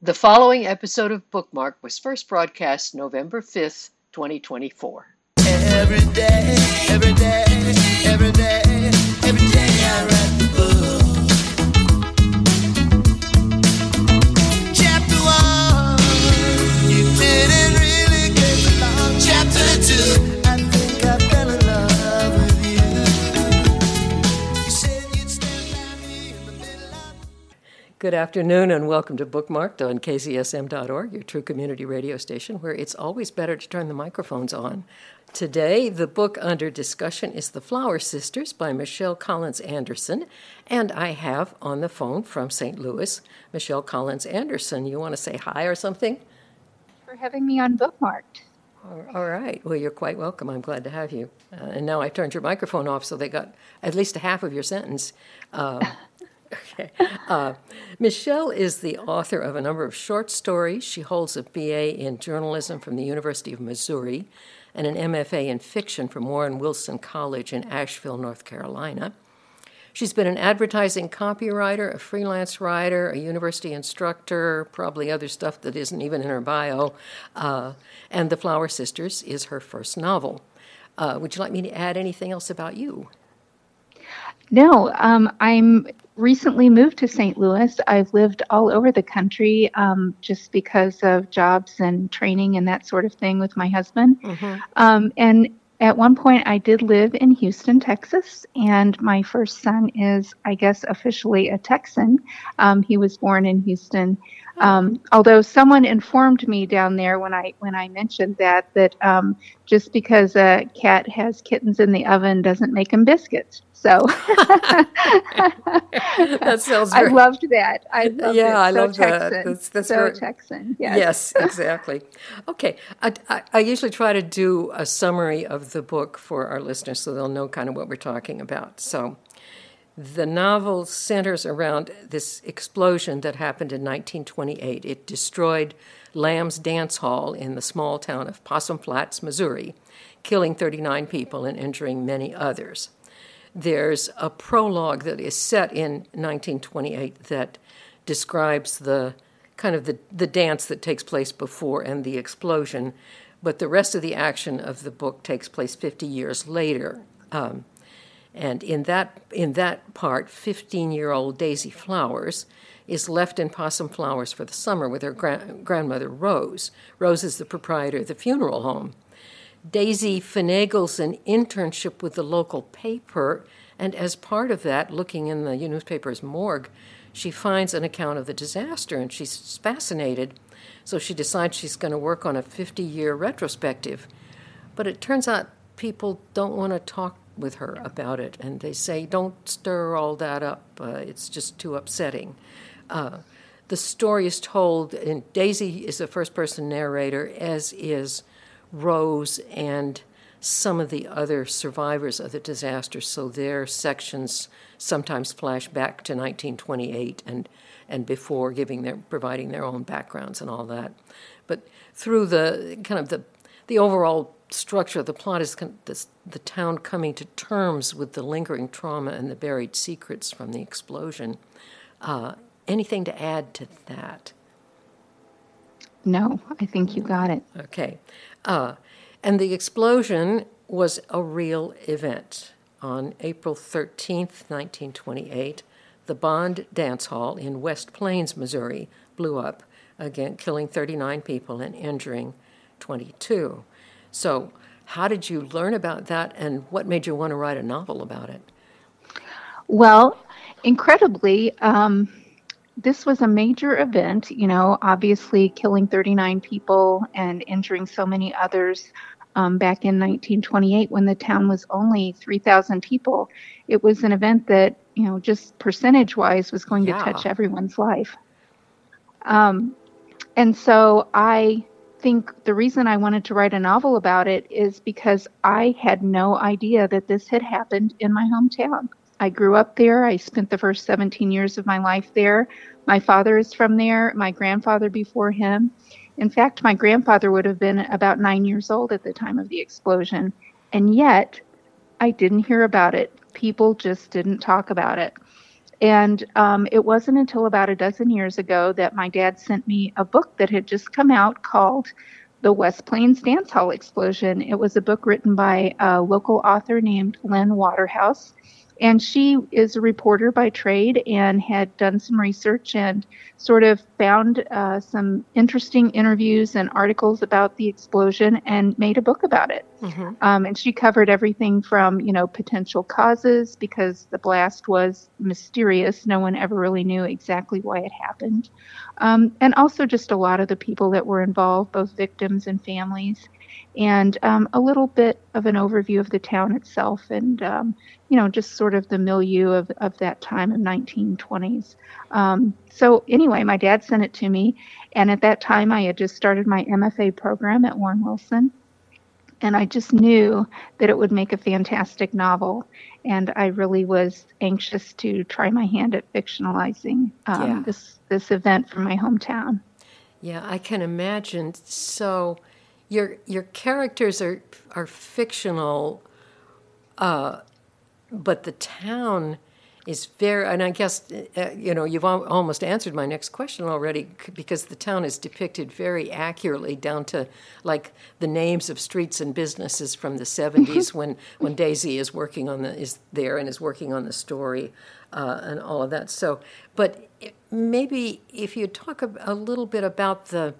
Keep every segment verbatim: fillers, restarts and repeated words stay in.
The following episode of Bookmark was first broadcast November fifth, twenty twenty-four. Every day, every day, every day, every day I write the book. Chapter one, you didn't really get along. Chapter two, I think I fell in love with you. You said you'd stand by me in the middle of... Good afternoon and welcome to Bookmarked on K Z S M dot org, your true community radio station, where it's always better to turn the microphones on. Today, the book under discussion is The Flower Sisters by Michelle Collins Anderson, and I have on the phone from Saint Louis, Michelle Collins Anderson. You want to say hi or something? For having me on Bookmarked. All right. Well, you're quite welcome. I'm glad to have you. Uh, and now I turned your microphone off, so they got at least a half of your sentence. Um, okay. Uh, Michelle is the author of a number of short stories. She holds a B A in journalism from the University of Missouri and an M F A in fiction from Warren Wilson College in Asheville, North Carolina. She's been an advertising copywriter, a freelance writer, a university instructor, probably other stuff that isn't even in her bio. Uh, and The Flower Sisters is her first novel. Uh, would you like me to add anything else about you? No, um, I'm recently moved to Saint Louis. I've lived all over the country um, just because of jobs and training and that sort of thing with my husband. Mm-hmm. Um, and at one point, I did live in Houston, Texas, and my first son is, I guess, officially a Texan. Um, he was born in Houston. Um, although someone informed me down there when I when I mentioned that, that um, just because a cat has kittens in the oven doesn't make him biscuits. So that sounds very... I loved that. I loved yeah, it. I so love Texan. that. That's, that's so very... Texan. Yes. Yes, exactly. Okay, I, I, I usually try to do a summary of the book for our listeners so they'll know kind of what we're talking about. So the novel centers around this explosion that happened in nineteen twenty-eight. It destroyed Lamb's Dance Hall in the small town of Possum Flats, Missouri, killing thirty-nine people and injuring many others. There's a prologue that is set in nineteen twenty-eight that describes the kind of the, the dance that takes place before and the explosion, but the rest of the action of the book takes place fifty years later. Um, and in that in that part, fifteen-year-old Daisy Flowers is left in Possum Flowers for the summer with her gra- grandmother, Rose. Rose is the proprietor of the funeral home. Daisy finagles an internship with the local paper, and as part of that, looking in the newspaper's morgue, she finds an account of the disaster, and she's fascinated. So she decides she's going to work on a fifty-year retrospective. But it turns out people don't want to talk with her about it, and they say, don't stir all that up. Uh, it's just too upsetting. Uh, the story is told, and Daisy is a first-person narrator, as is Rose and some of the other survivors of the disaster, so their sections sometimes flash back to nineteen twenty-eight and, and before, giving their providing their own backgrounds and all that. But through the kind of the the overall structure of the plot is kind of this, the town coming to terms with the lingering trauma and the buried secrets from the explosion. Uh, anything to add to that? No, I think you got it. Okay. Uh, and the explosion was a real event. On April thirteenth, nineteen twenty-eight, the Bond Dance Hall in West Plains, Missouri, blew up, again killing thirty-nine people and injuring twenty-two. So how did you learn about that, and what made you want to write a novel about it? Well, incredibly, um, this was a major event, you know, obviously killing thirty-nine people and injuring so many others um, back in nineteen twenty-eight when the town was only three thousand people. It was an event that, you know, just percentage-wise was going yeah. to touch everyone's life. Um, and so I think the reason I wanted to write a novel about it is because I had no idea that this had happened in my hometown. I grew up there. I spent the first seventeen years of my life there. My father is from there, my grandfather before him. In fact, my grandfather would have been about nine years old at the time of the explosion. And yet, I didn't hear about it. People just didn't talk about it. And um, it wasn't until about a dozen years ago that my dad sent me a book that had just come out called The West Plains Dance Hall Explosion. It was a book written by a local author named Lynn Waterhouse. And she is a reporter by trade and had done some research and sort of found uh, some interesting interviews and articles about the explosion and made a book about it. Mm-hmm. Um, and she covered everything from, you know, potential causes, because the blast was mysterious. No one ever really knew exactly why it happened. Um, and also just a lot of the people that were involved, both victims and families. And um, a little bit of an overview of the town itself and, um, you know, just sort of the milieu of, of that time of nineteen twenties. Um, so anyway, my dad sent it to me. And at that time, I had just started my M F A program at Warren Wilson. And I just knew that it would make a fantastic novel. And I really was anxious to try my hand at fictionalizing um, yeah. this, this event from my hometown. Yeah, I can imagine. So... Your your characters are are fictional, uh, but the town is very. And I guess uh, you know you've al- almost answered my next question already, because the town is depicted very accurately down to like the names of streets and businesses from the seventies when when Daisy is working on the is there and is working on the story uh, and all of that. So, but maybe if you talk a, a little bit about the.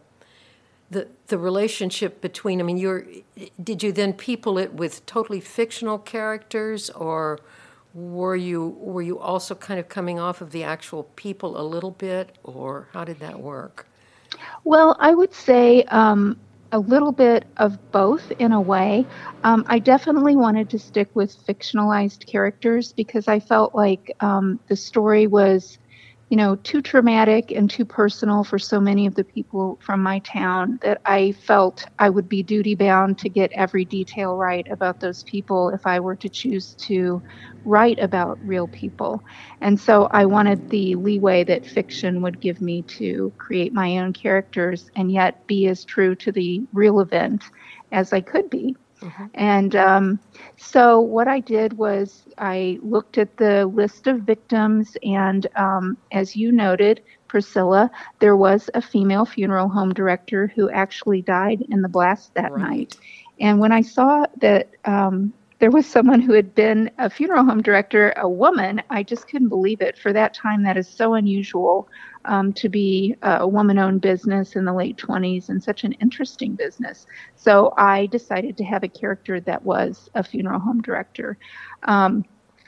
The the relationship between, I mean, you're, did you then people it with totally fictional characters, or were you were you also kind of coming off of the actual people a little bit, or how did that work? Well, I would say um, a little bit of both in a way. Um, I definitely wanted to stick with fictionalized characters because I felt like um, the story was, you know, too traumatic and too personal for so many of the people from my town that I felt I would be duty bound to get every detail right about those people if I were to choose to write about real people. And so I wanted the leeway that fiction would give me to create my own characters and yet be as true to the real event as I could be. Mm-hmm. And um, so what I did was I looked at the list of victims, and um, as you noted, Priscilla, there was a female funeral home director who actually died in the blast that right. night. And when I saw that um, there was someone who had been a funeral home director, a woman, I just couldn't believe it. For that time, that is so unusual. Um, to be a woman-owned business in the late twenties and such an interesting business. So I decided to have a character that was a funeral home director. Um,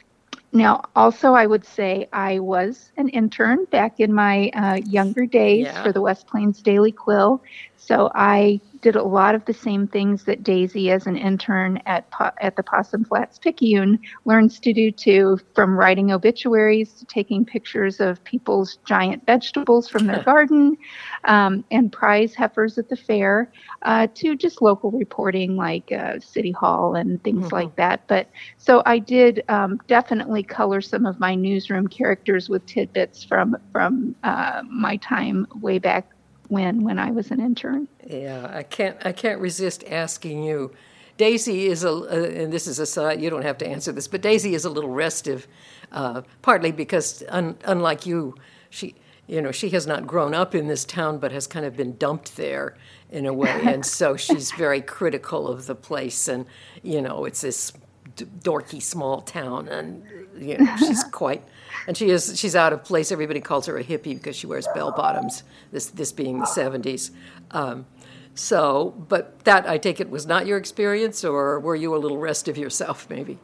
now, also, I would say I was an intern back in my uh, younger days yeah. for the West Plains Daily Quill. So I did a lot of the same things that Daisy, as an intern at po- at the Possum Flats Picayune, learns to do too, from writing obituaries to taking pictures of people's giant vegetables from their garden um, and prize heifers at the fair, uh, to just local reporting like uh, City Hall and things mm-hmm. like that. But so I did um, definitely color some of my newsroom characters with tidbits from from uh, my time way back when when I was an intern. Yeah, I can't I can't resist asking you. Daisy is a, uh, and this is a side, you don't have to answer this, but Daisy is a little restive, uh, partly because un, unlike you, she you know she has not grown up in this town, but has kind of been dumped there in a way, and so she's very critical of the place, and you know it's this d- dorky small town, and you know she's quite. And she is she's out of place. Everybody calls her a hippie because she wears bell bottoms, this this being the seventies. Um, so, but that, I take it, was not your experience, or were you a little restive yourself, maybe?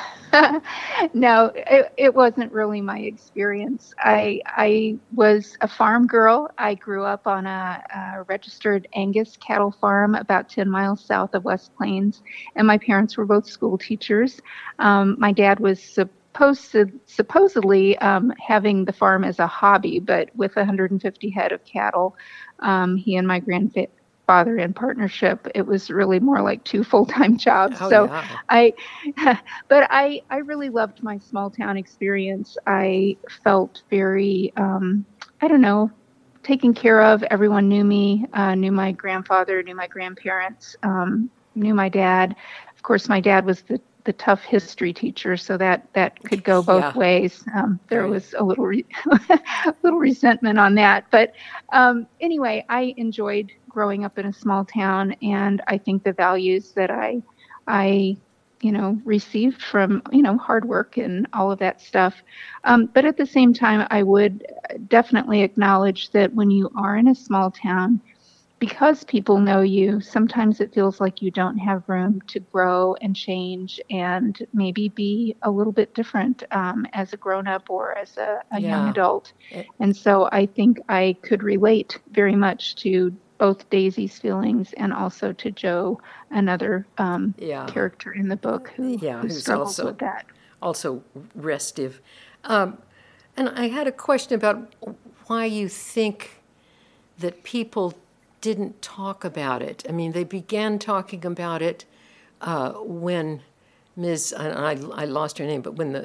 No, it, it wasn't really my experience. I I was a farm girl. I grew up on a, a registered Angus cattle farm about ten miles south of West Plains, and my parents were both school teachers. Um, my dad was supposed to, supposedly um, having the farm as a hobby, but with one hundred fifty head of cattle, um, he and my grandfather father in partnership, it was really more like two full-time jobs. Oh, so yeah. I, but I, I really loved my small town experience. I felt very, um, I don't know, taken care of. Everyone knew me, uh, knew my grandfather, knew my grandparents, um, knew my dad. Of course, my dad was the the tough history teacher, so that, that could go both Yeah. ways. Um, there Right. was a little re- little resentment on that. But um, anyway, I enjoyed growing up in a small town, and I think the values that I I you know received from you know hard work and all of that stuff. Um, but at the same time, I would definitely acknowledge that when you are in a small town, because people know you, sometimes it feels like you don't have room to grow and change and maybe be a little bit different um, as a grown-up or as a, a young Yeah. adult. It- And so I think I could relate very much to both Daisy's feelings and also to Joe, another um, Yeah. character in the book who, Yeah, who who's struggles also- with that. Also restive. Um, and I had a question about why you think that people didn't talk about it. I mean, they began talking about it uh, when Miz and I, I lost her name, but when the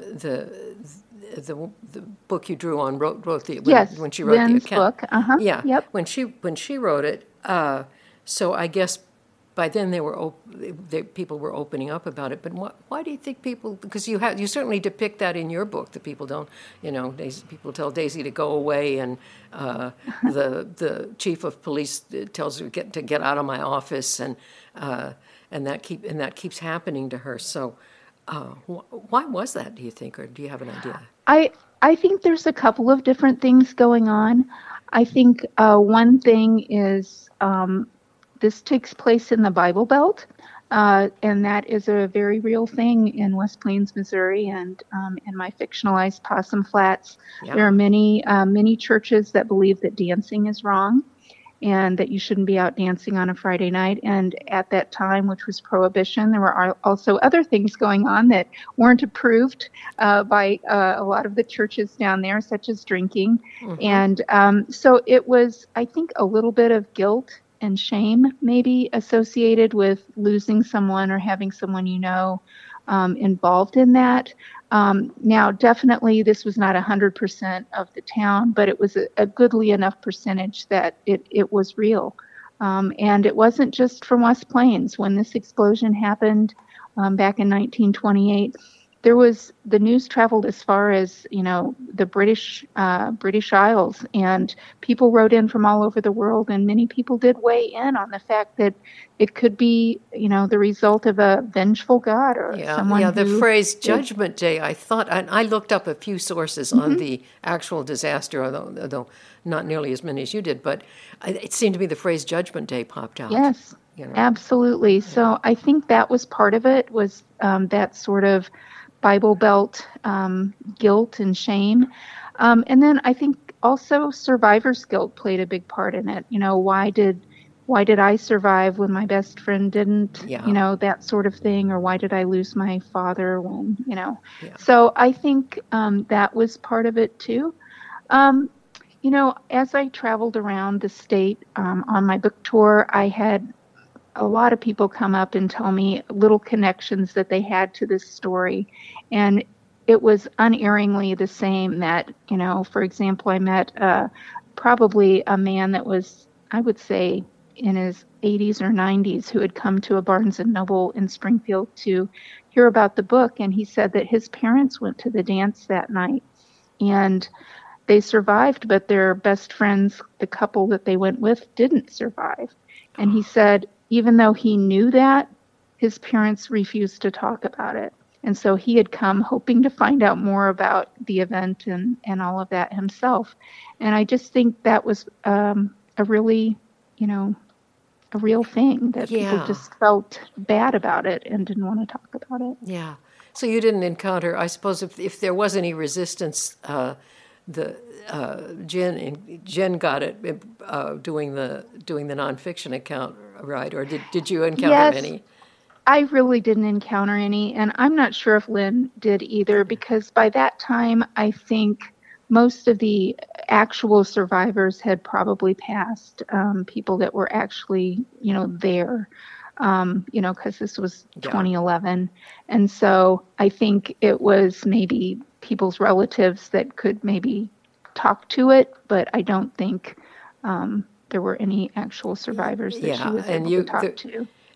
the the, the book you drew on wrote wrote the when, Yes, when she wrote Lynn's the account. book. Uh-huh. Yeah. Yep. When she when she wrote it, uh, so I guess by then they were op- they, people were opening up about it. But why, why do you think people? Because you have you certainly depict that in your book that people don't. You know, Daisy, people tell Daisy to go away, and uh, the the chief of police tells her get to get out of my office, and uh, and that keep and that keeps happening to her. So. Uh, wh- why was that, do you think, or do you have an idea? I I think there's a couple of different things going on. I think uh, one thing is um, this takes place in the Bible Belt, uh, and that is a very real thing in West Plains, Missouri, and um, in my fictionalized Possum Flats. Yeah. There are many uh, many churches that believe that dancing is wrong, and that you shouldn't be out dancing on a Friday night. And at that time, which was Prohibition, there were also other things going on that weren't approved uh, by uh, a lot of the churches down there, such as drinking. Mm-hmm. And um, so it was, I think, a little bit of guilt and shame maybe associated with losing someone or having someone you know um, involved in that. Um, now, definitely, this was not one hundred percent of the town, but it was a, a goodly enough percentage that it, it was real. Um, and it wasn't just from West Plains. When this explosion happened um, back in nineteen twenty-eight, there was the news traveled as far as, you know, the British uh, British Isles, and people wrote in from all over the world, and many people did weigh in on the fact that it could be, you know, the result of a vengeful God or Yeah, someone yeah. The who phrase "Judgment Day." I thought, and I looked up a few sources Mm-hmm. on the actual disaster, although, although not nearly as many as you did. But I, it seemed to me the phrase "Judgment Day" popped out. Yes, you know. absolutely. So I think that was part of it, was um, that sort of Bible Belt um, guilt and shame. Um, and then I think also survivor's guilt played a big part in it. You know, why did why did I survive when my best friend didn't? Yeah. You know, that sort of thing. Or why did I lose my father when, you know. Yeah. So I think um, that was part of it too. Um, you know, as I traveled around the state um, on my book tour, I had a lot of people come up and tell me little connections that they had to this story. And it was unerringly the same that, you know, for example, I met uh, probably a man that was, I would say, in his eighties or nineties who had come to a Barnes and Noble in Springfield to hear about the book. And he said that his parents went to the dance that night and they survived, but their best friends, the couple that they went with, didn't survive. And he said, even though he knew that, his parents refused to talk about it. And so he had come hoping to find out more about the event and, and all of that himself. And I just think that was um, a really, you know, a real thing that Yeah. people just felt bad about it and didn't want to talk about it. Yeah. So you didn't encounter, I suppose, if if there was any resistance, uh, the uh, Jen Jen got it uh, doing the doing the nonfiction account, right? Or did did you encounter Yes. any? I really didn't encounter any, and I'm not sure if Lynn did either, because by that time, I think most of the actual survivors had probably passed, um, people that were actually, you know, there, um, you know, because this was Yeah. twenty eleven. And so I think it was maybe people's relatives that could maybe talk to it, but I don't think um, there were any actual survivors that she Yeah, was and able you- to talk the- to.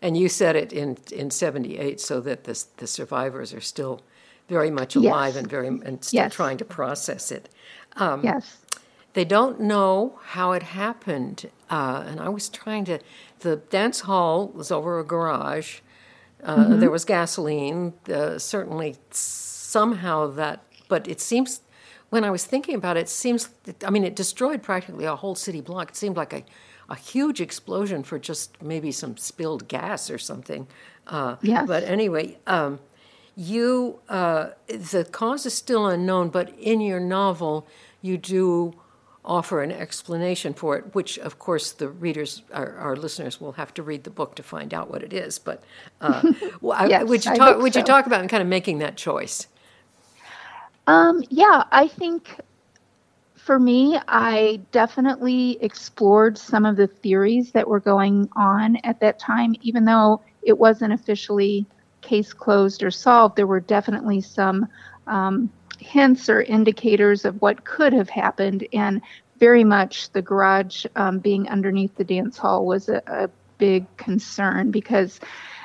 and you said it in in seventy-eight, so that the the survivors are still very much alive Yes. and very and still Yes. trying to process it. Um, Yes. They don't know how it happened, uh, and I was trying to. The dance hall was over a garage. Uh, Mm-hmm. There was gasoline. Uh, certainly, somehow that. But it seems, when I was thinking about it, it seems. I mean, it destroyed practically a whole city block. It seemed like a, a huge explosion for just maybe some spilled gas or something. Uh, Yes. But anyway. Um, You, uh, the cause is still unknown, but in your novel, you do offer an explanation for it, which, of course, the readers, our, our listeners, will have to read the book to find out what it is. But uh, well, I- Yes, would you I talk? hope Would you so. talk about kind of making that choice? Um, yeah, I think for me, I definitely explored some of the theories that were going on at that time, even though it wasn't officially case closed or solved. There were definitely some um, hints or indicators of what could have happened, and very much the garage um, being underneath the dance hall was a, a big concern, because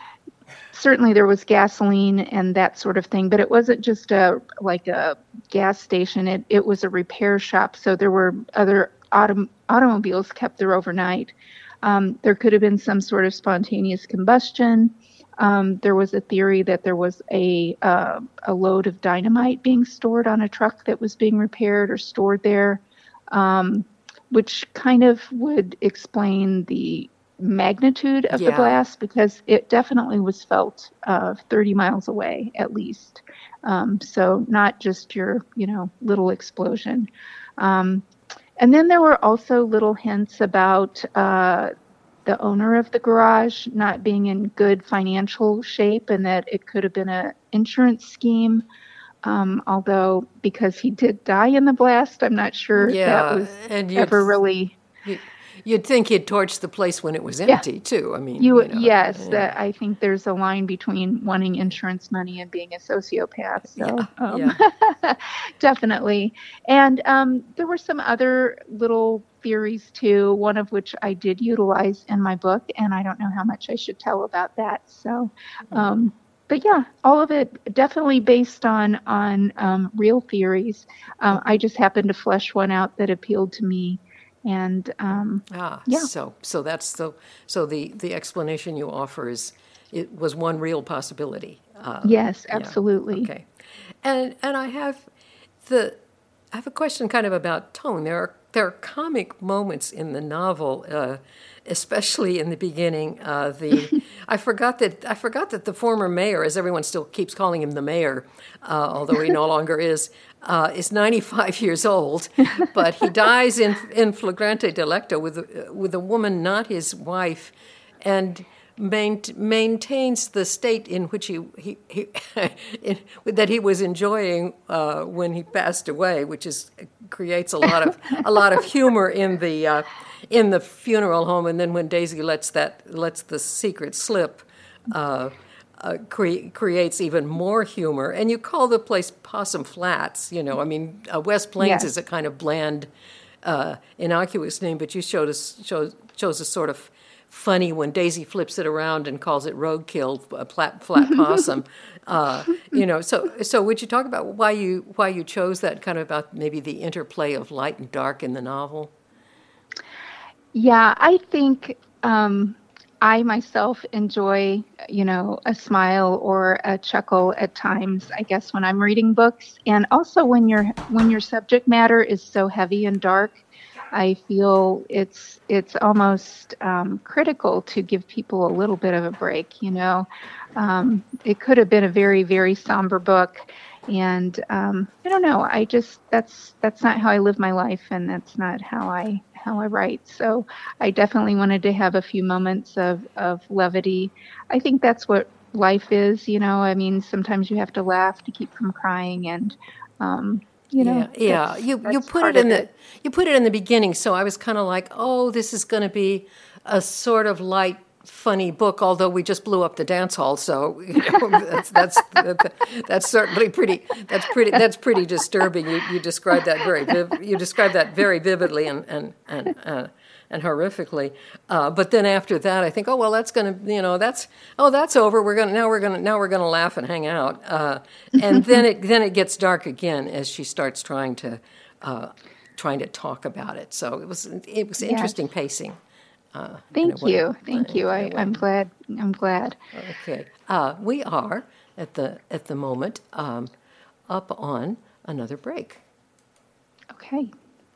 certainly there was gasoline and that sort of thing, but it wasn't just a like a gas station. It it was a repair shop, so there were other autom- automobiles kept there overnight. Um, there could have been some sort of spontaneous combustion. Um, there was a theory that there was a uh, a load of dynamite being stored on a truck that was being repaired or stored there, um, which kind of would explain the magnitude of Yeah. the blast, because it definitely was felt uh, thirty miles away at least. Um, so not just your, you know, little explosion. Um, and then there were also little hints about uh, the owner of the garage not being in good financial shape, and that it could have been an insurance scheme. Um, although, because he did die in the blast, I'm not sure Yeah, that was and you'd- ever really. You, you'd think he'd torched the place when it was empty, too. I mean, You, you know, yes, yeah. that I think there's a line between wanting insurance money and being a sociopath. So um, definitely. And um, there were some other little theories too, one of which I did utilize in my book, and I don't know how much I should tell about that. So, um, but yeah, all of it definitely based on on um, real theories. Um, I just happened to flesh one out that appealed to me. And um, Ah, yeah. so so that's the so the the explanation you offer is it was one real possibility. Uh, yes, yeah, absolutely. Okay, and and I have the I have a question kind of about tone. There are there are comic moments in the novel, uh, especially in the beginning. Uh, the I forgot that I forgot that the former mayor, as everyone still keeps calling him the mayor, uh, although he no longer is, uh, is ninety-five years old. But he dies in in flagrante delicto with a- with a woman not his wife, and main, maintains the state in which he, he, he in, that he was enjoying uh, when he passed away, which is creates a lot of a lot of humor in the uh, in the funeral home. And then when Daisy lets that lets the secret slip, uh, uh, cre- creates even more humor. And you call the place Possum Flats. You know, I mean, uh, West Plains Yes. is a kind of bland, uh, innocuous name, but you showed us chose chose a sort of funny when Daisy flips it around and calls it roadkill, a flat, flat possum. Uh, you know, so so would you talk about why you why you chose that, kind of about maybe the interplay of light and dark in the novel? Yeah, I think um, I myself enjoy, you know, a smile or a chuckle at times, I guess, when I'm reading books. And also when your when your subject matter is so heavy and dark, I feel it's it's almost um, critical to give people a little bit of a break. You know, um, it could have been a very very somber book, and um, I don't know. I just that's that's not how I live my life, and that's not how I how I write. So I definitely wanted to have a few moments of of levity. I think that's what life is. You know, I mean, sometimes you have to laugh to keep from crying, and um, you know, yeah, yeah. that's- You you that's put part it in of the you put it in the beginning, so I was kind of like, oh, this is going to be a sort of light, funny book. Although we just blew up the dance hall, so you know, that's that's that's certainly pretty. That's pretty. That's pretty disturbing. You you described that very viv- you described that very vividly and and and uh, and horrifically. Uh, but then after that, I think, oh well, that's going to, you know, that's oh that's over. We're going to now we're going to now we're going to laugh and hang out. Uh, and then it then it gets dark again as she starts trying to uh, trying to talk about it. So it was it was Yes. interesting pacing. Uh, Thank and it you. went- Thank you. I, I'm glad. I'm glad. Okay, uh, we are at the at the moment um, up on another break. Okay.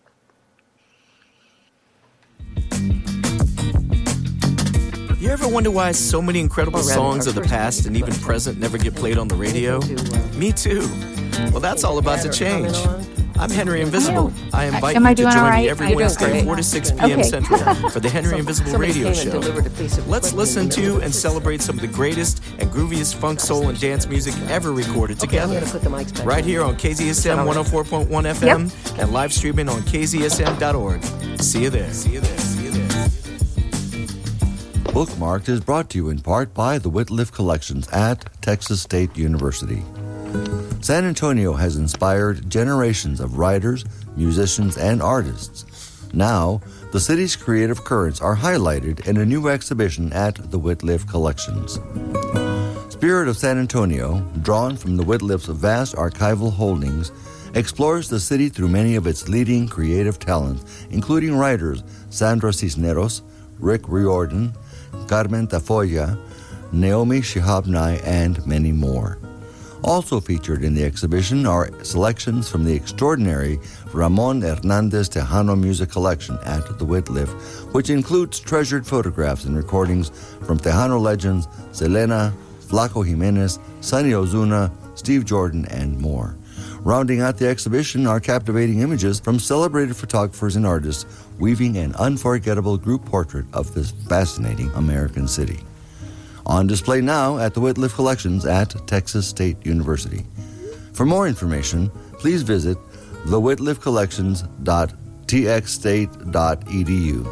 You ever wonder why so many incredible Or rather, songs our of the first past break, and even but- present never get played on the radio? To, uh, Me too. Well, that's all about to add or comment change. on? I'm Henry Invisible. I invite Am I you to doing join all right? me every You're doing Wednesday, great. four to six p.m. Okay. Central for the Henry Some- Invisible somebody Radio came and Show. delivered a piece of Let's equipment listen in the middle to of and this. celebrate some of the greatest and grooviest funk, soul, and dance music ever recorded Okay, I'm together. going to put the mics back. Right on. here on K Z S M All right. one oh four point one F M and live streaming on K Z S M dot org. See you there. See you there. See you there. Bookmarked is brought to you in part by the Whitliff Collections at Texas State University. San Antonio has inspired generations of writers, musicians, and artists. Now, the city's creative currents are highlighted in a new exhibition at the Whitliff Collections. Spirit of San Antonio, drawn from the Whitliff's vast archival holdings, explores the city through many of its leading creative talents, including writers Sandra Cisneros, Rick Riordan, Carmen Tafoya, Naomi Shihab Nye, and many more. Also featured in the exhibition are selections from the extraordinary Ramon Hernandez Tejano Music Collection at the Whitliff, which includes treasured photographs and recordings from Tejano legends Selena, Flaco Jimenez, Sonny Ozuna, Steve Jordan, and more. Rounding out the exhibition are captivating images from celebrated photographers and artists weaving an unforgettable group portrait of this fascinating American city. On display now at the Whitliff Collections at Texas State University. For more information, please visit the whitliff collections dot t x state dot e d u.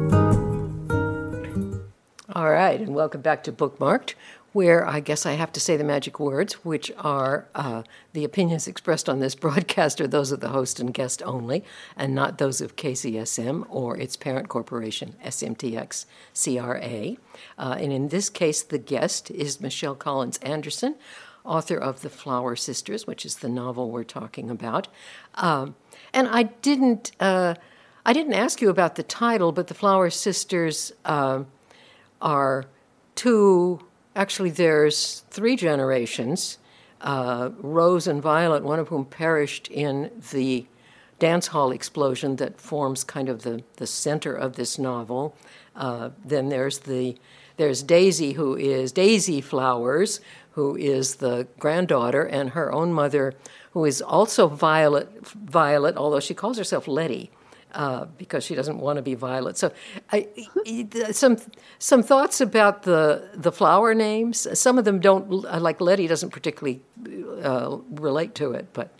All right, and welcome back to Bookmarked, where I guess I have to say the magic words, which are uh, the opinions expressed on this broadcast are those of the host and guest only, and not those of K Z S M or its parent corporation, S M T X C R A. Uh, and in this case, the guest is Michelle Collins Anderson, author of The Flower Sisters, which is the novel we're talking about. Um, and I didn't, uh, I didn't ask you about the title, but The Flower Sisters uh, are two. Actually, there's three generations, uh, Rose and Violet, one of whom perished in the dance hall explosion that forms kind of the, the center of this novel. Uh, then there's the there's Daisy, who is Daisy Flowers, who is the granddaughter, and her own mother, who is also Violet, Violet, although she calls herself Letty. Uh, because she doesn't want to be Violet. So, I, some some thoughts about the the flower names. Some of them don't, like Letty doesn't particularly uh, relate to it, but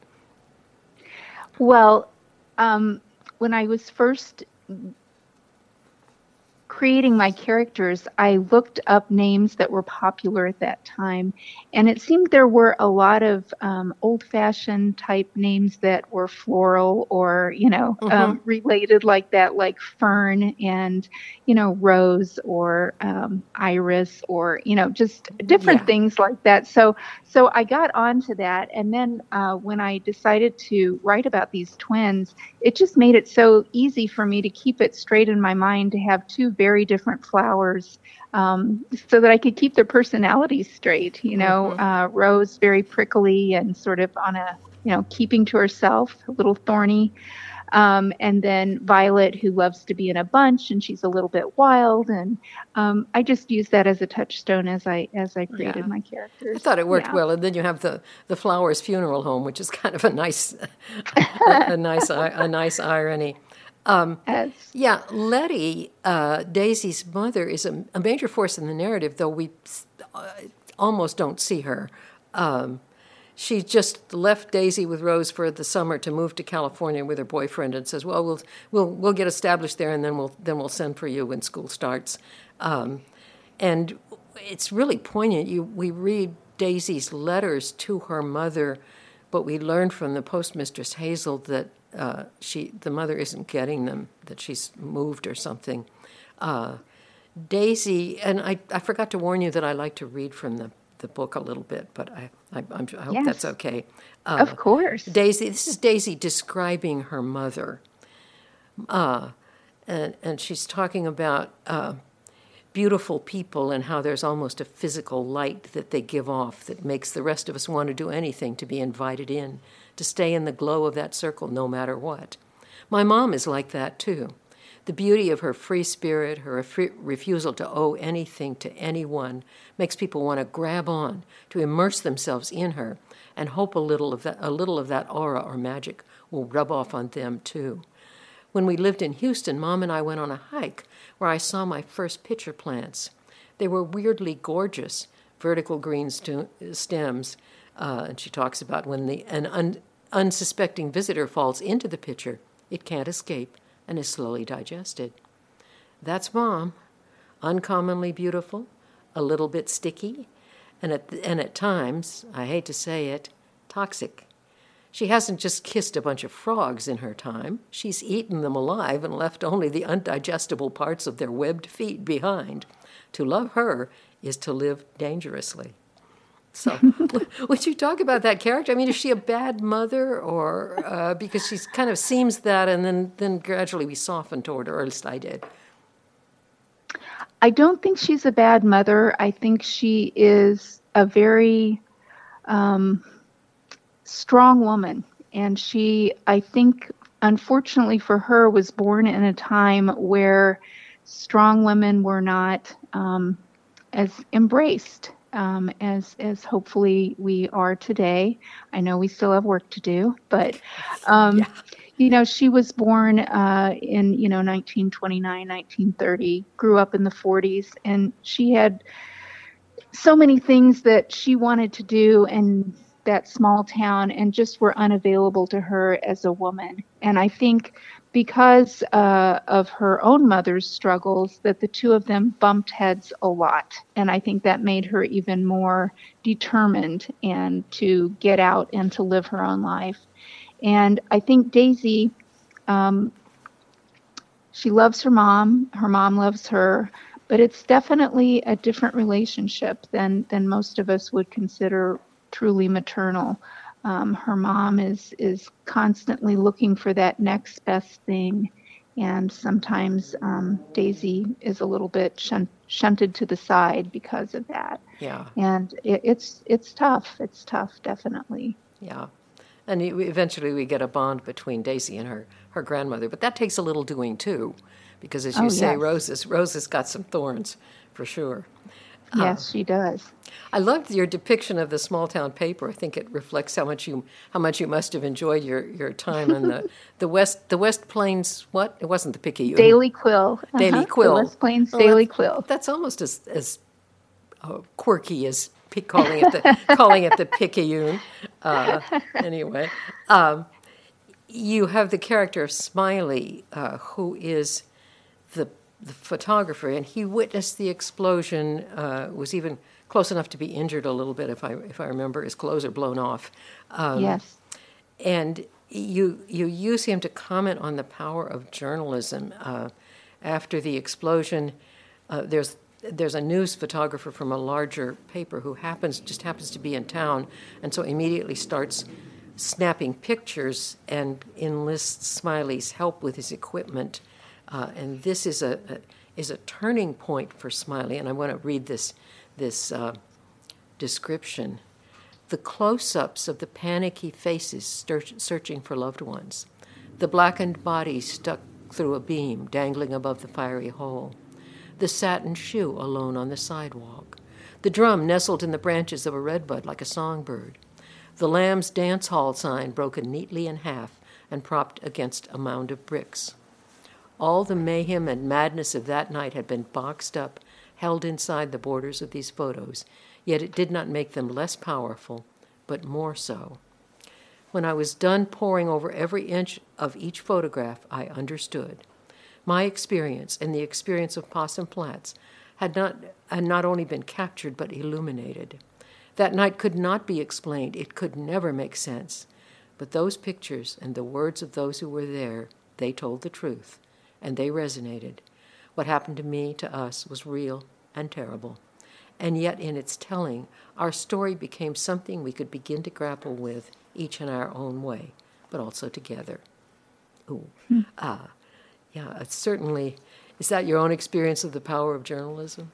Well, um, when I was first creating my characters, I looked up names that were popular at that time, and it seemed there were a lot of um, old-fashioned type names that were floral or, you know, Mhm. um, related like that, like Fern and, you know, Rose or um, Iris or, you know, just different Yeah. things like that. So, so I got onto that, and then uh, when I decided to write about these twins, it just made it so easy for me to keep it straight in my mind to have two very different flowers, um, so that I could keep their personalities straight. You know, Mhm. uh, Rose very prickly and sort of on a, you know, keeping to herself, a little thorny. Um, and then Violet, who loves to be in a bunch, and she's a little bit wild. And um, I just used that as a touchstone as I as I created Yeah. my characters. I thought it worked Yeah. well. And then you have the, the Flowers Funeral Home, which is kind of a nice a, a nice a nice irony. As, Yeah, Letty, uh, Daisy's mother, is a, a major force in the narrative, though we uh, almost don't see her. Um, she just left Daisy with Rose for the summer to move to California with her boyfriend, and says, "Well, we'll we'll we'll get established there, and then we'll then we'll send for you when school starts." Um, and it's really poignant. You we read Daisy's letters to her mother, but we learned from the postmistress Hazel that uh, she the mother isn't getting them, that she's moved or something. Uh, Daisy, and I, I forgot to warn you that I like to read from the, the book a little bit, but I, I, I'm, I hope Yes. that's okay. Uh, Of course. Daisy, this is Daisy describing her mother. Uh, and, and she's talking about uh, beautiful people and how there's almost a physical light that they give off that makes the rest of us want to do anything to be invited in, to stay in the glow of that circle no matter what. My mom is like that too. The beauty of her free spirit, her ref- refusal to owe anything to anyone, makes people want to grab on, to immerse themselves in her, and hope a little of that, a little of that aura or magic will rub off on them too. When we lived in Houston, Mom and I went on a hike where I saw my first pitcher plants. They were weirdly gorgeous, vertical green stu- stems, uh, and she talks about when the an un- unsuspecting visitor falls into the pitcher, it can't escape and is slowly digested. That's Mom, uncommonly beautiful, a little bit sticky, and at, and at times, I hate to say it, toxic. She hasn't just kissed a bunch of frogs in her time. She's eaten them alive and left only the undigestible parts of their webbed feet behind. To love her is to live dangerously. So, would you talk about that character? I mean, is she a bad mother, or uh, because she kind of seems that, and then, then gradually we soften toward her, or at least I did. I don't think she's a bad mother. I think she is a very um, strong woman, and she, I think, unfortunately for her, was born in a time where strong women were not um, as embraced. Um, as as hopefully we are today. I know we still have work to do, but um, yeah. you know, she was born uh, in you know nineteen twenty-nine, nineteen thirty, grew up in the forties, and she had so many things that she wanted to do in that small town, and just were unavailable to her as a woman. And I think because uh, of her own mother's struggles, that the two of them bumped heads a lot. And I think that made her even more determined and to get out and to live her own life. And I think Daisy, um, she loves her mom, her mom loves her, but it's definitely a different relationship than, than most of us would consider truly maternal. Um, her mom is is constantly looking for that next best thing, and sometimes um, Daisy is a little bit shunt, shunted to the side because of that. Yeah, and it, it's it's tough. It's tough, definitely. Yeah, and eventually we get a bond between Daisy and her her grandmother, but that takes a little doing too, because as you oh, say, yes. Roses Roses got some thorns for sure. Yes, uh, she does. I loved your depiction of the small town paper. I think it reflects how much you how much you must have enjoyed your, your time in the, the West the West Plains. What it wasn't the Picayune Daily Quill. Daily uh-huh. Quill. The West Plains well, Daily that's, Quill. That's almost as as uh, quirky as calling it the calling it the Picayune. Uh, anyway, um, you have the character of Smiley, uh, who is the the photographer, and he witnessed the explosion, uh, was even close enough to be injured a little bit, if I if I remember. His clothes are blown off. Um, yes. And you you use him to comment on the power of journalism. Uh, after the explosion, uh, there's there's a news photographer from a larger paper who happens just happens to be in town, and so immediately starts snapping pictures and enlists Smiley's help with his equipment. Uh, and this is a, a is a turning point for Smiley, and I want to read this this uh, description. The close-ups of the panicky faces search, searching for loved ones, the blackened bodies stuck through a beam dangling above the fiery hole, the satin shoe alone on the sidewalk, the drum nestled in the branches of a redbud like a songbird, the Lamb's dance hall sign broken neatly in half and propped against a mound of bricks. All the mayhem and madness of that night had been boxed up, held inside the borders of these photos, yet it did not make them less powerful, but more so. When I was done poring over every inch of each photograph, I understood. My experience and the experience of Possum Flats had not, had not only been captured, but illuminated. That night could not be explained. It could never make sense. But those pictures and the words of those who were there, they told the truth, and they resonated. What happened to me, to us, was real and terrible. And yet in its telling, our story became something we could begin to grapple with, each in our own way, but also together. Ooh. Hmm. Ah, yeah, it's certainly, is that your own experience of the power of journalism?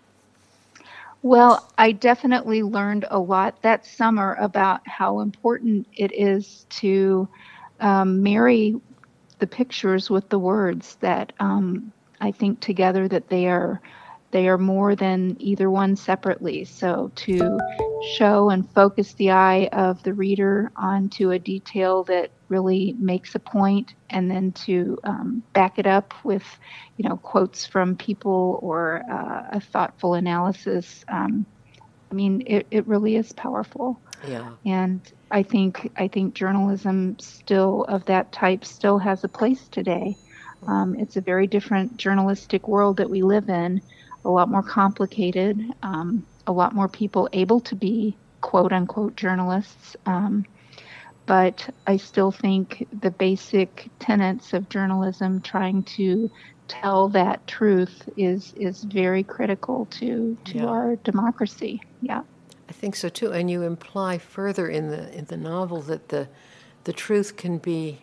Well, I definitely learned a lot that summer about how important it is to um, marry the pictures with the words, that um, I think together that they are they are more than either one separately. So to show and focus the eye of the reader onto a detail that really makes a point, and then to um, back it up with, you know, quotes from people or uh, a thoughtful analysis. Um, I mean, it, it really is powerful. Yeah. And I think I think journalism still of that type still has a place today. Um, it's a very different journalistic world that we live in, a lot more complicated, um, a lot more people able to be quote unquote journalists. Um, but I still think the basic tenets of journalism, trying to tell that truth, is is very critical to to Yeah. our democracy. Yeah. I think so too, and you imply further in the in the novel that the the truth can be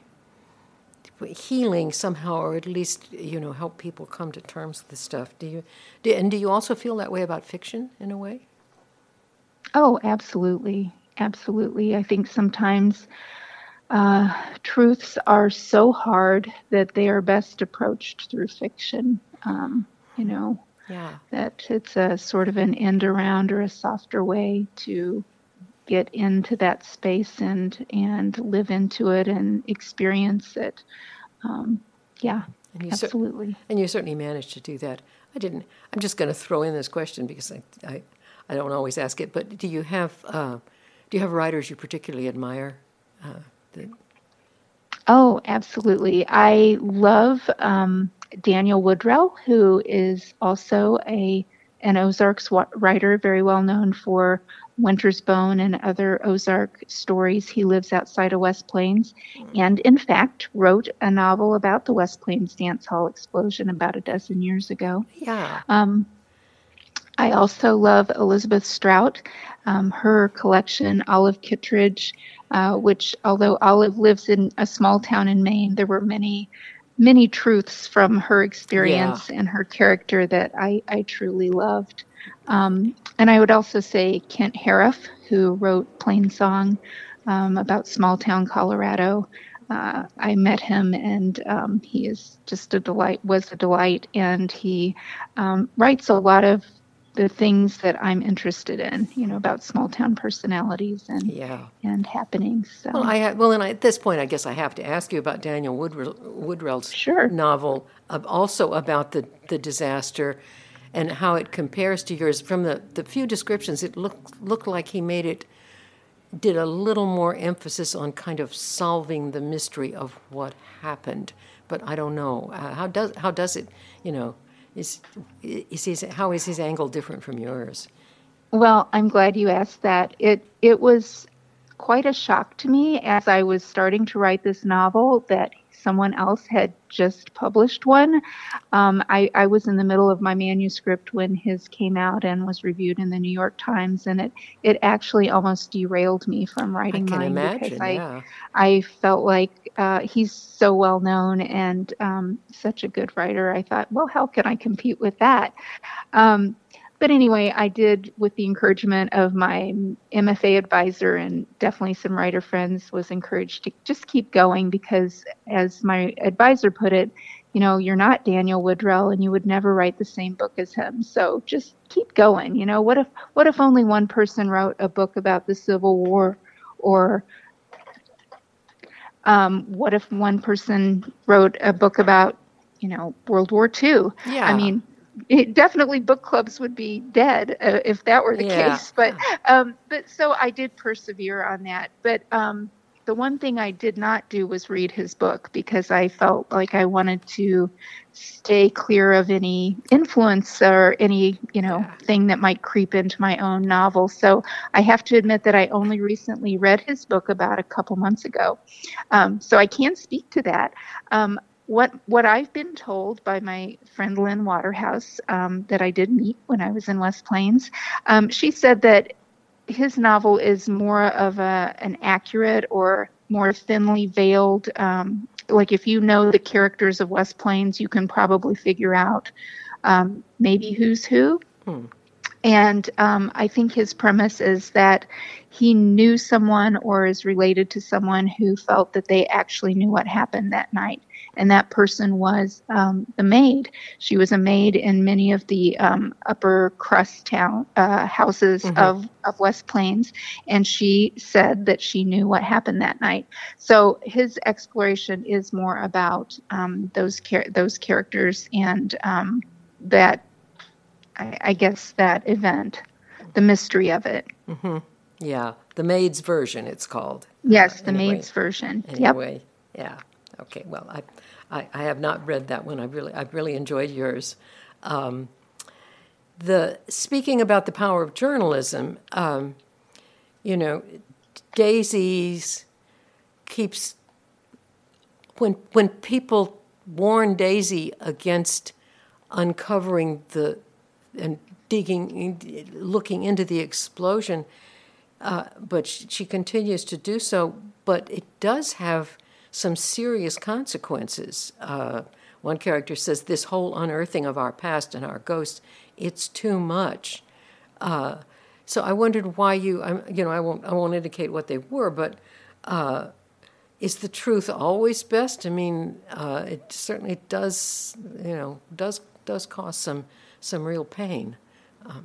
healing somehow, or at least, you know, help people come to terms with the stuff. Do you? Do, and do you also feel that way about fiction in a way? Oh, absolutely, absolutely. I think sometimes uh, truths are so hard that they are best approached through fiction. Um, you know. Yeah. That it's a sort of an end around or a softer way to get into that space and and live into it and experience it. Um, yeah, and you absolutely. Cer- and you certainly managed to do that. I didn't. I'm just going to throw in this question because I, I, I don't always ask it. But do you have uh, do you have writers you particularly admire? Uh, that... Oh, absolutely. I love um, Daniel Woodrell, who is also a an Ozarks writer, very well known for Winter's Bone and other Ozark stories. He lives outside of West Plains, and in fact wrote a novel about the West Plains Dance Hall explosion about a dozen years ago. Yeah. Um, I also love Elizabeth Strout, um, her collection, Olive Kittredge, uh, which, although Olive lives in a small town in Maine, there were many many truths from her experience Yeah. and her character that I, I truly loved. Um, and I would also say Kent Harif, who wrote Plain Song um, about small town Colorado. Uh, I met him, and um, he is just a delight, was a delight, and he um, writes a lot of the things that I'm interested in, you know, about small town personalities and Yeah. and happenings. So. Well, I ha- well, and I, at this point, I guess I have to ask you about Daniel Woodrell, Woodrell's Sure. novel, uh, also about the, the disaster, and how it compares to yours. From the, the few descriptions, it looked looked like he made it, did a little more emphasis on kind of solving the mystery of what happened. But I don't know. Uh, how does how does it, you know, is is his, how is his angle different from yours? Well, I'm glad you asked that. It it was quite a shock to me as I was starting to write this novel that someone else had just published one. Um, I, I was in the middle of my manuscript when his came out and was reviewed in the New York Times, and it, it actually almost derailed me from writing I can mine imagine, because I yeah. I felt like uh, he's so well known and um, such a good writer. I thought, well, how can I compete with that? Um, But anyway, I did, with the encouragement of my M F A advisor and definitely some writer friends, was encouraged to just keep going because, as my advisor put it, you know, you're not Daniel Woodrell and you would never write the same book as him. So just keep going. You know, what if what if only one person wrote a book about the Civil War, or um, what if one person wrote a book about, you know, World War Two? Yeah. I mean, it, definitely book clubs would be dead uh, if that were the Yeah. case. But um, but so I did persevere on that. But um, the one thing I did not do was read his book because I felt like I wanted to stay clear of any influence or any, you know, Yeah. thing that might creep into my own novel. So I have to admit that I only recently read his book about a couple months ago. Um, so I can't speak to that. Um, what what I've been told by my friend Lynn Waterhouse, um, that I did meet when I was in West Plains, um, she said that his novel is more of a an accurate or more thinly veiled. Um, like if you know the characters of West Plains, you can probably figure out um, maybe who's who. Hmm. And um, I think his premise is that he knew someone or is related to someone who felt that they actually knew what happened that night. And that person was um, the maid. She was a maid in many of the um, upper crust town uh, houses Mhm. of, of West Plains. And she said that she knew what happened that night. So his exploration is more about um, those char- those characters and um, that, I, I guess, that event, the mystery of it. Mm-hmm. Yeah, the Maid's version, it's called. Yes, Uh, the anyway. Maid's version. Yep. Anyway, yeah. Okay. Well, I, I, I have not read that one. I really, I really enjoyed yours. Um, the speaking about the power of journalism, um, you know, Daisy's keeps when when people warn Daisy against uncovering the and digging, looking into the explosion, uh, but she, she continues to do so. But it does have some serious consequences. Uh, one character says, "This whole unearthing of our past and our ghosts, it's too much." Uh, so I wondered why you, I, you know, I won't, I won't indicate what they were, but uh, is the truth always best? I mean, uh, it certainly does, you know, does does cause some some real pain. Um,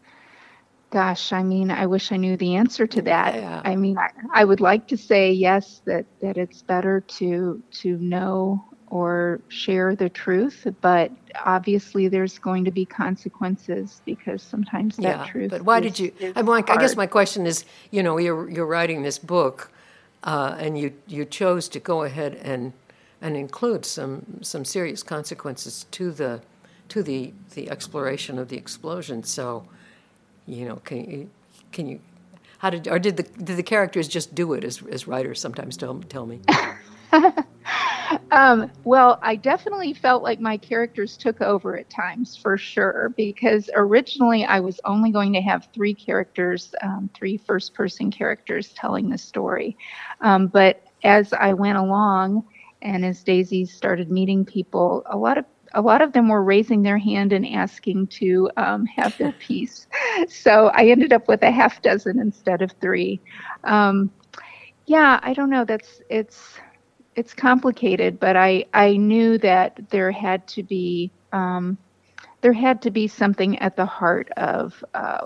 Gosh, I mean, I wish I knew the answer to that. Yeah. I mean, I, I would like to say yes, that, that it's better to to know or share the truth, but obviously there's going to be consequences because sometimes that yeah, truth. but why is, did you? is I'm like, I guess hard. my question is, you know, you're you're writing this book, uh, and you you chose to go ahead and and include some some serious consequences to the to the the exploration of the explosion. So, you know, can you can you how did or did the did the characters just do it as as writers sometimes tell tell me? Um, well, I definitely felt like my characters took over at times, for sure, because originally I was only going to have three characters, um, three first-person characters telling the story. Um, but as I went along and as Daisy started meeting people, a lot of a lot of them were raising their hand and asking to um, have their piece. So I ended up with a half dozen instead of three. Um, yeah, I don't know. That's it's. It's complicated, but I, I knew that there had to be um, there had to be something at the heart of uh,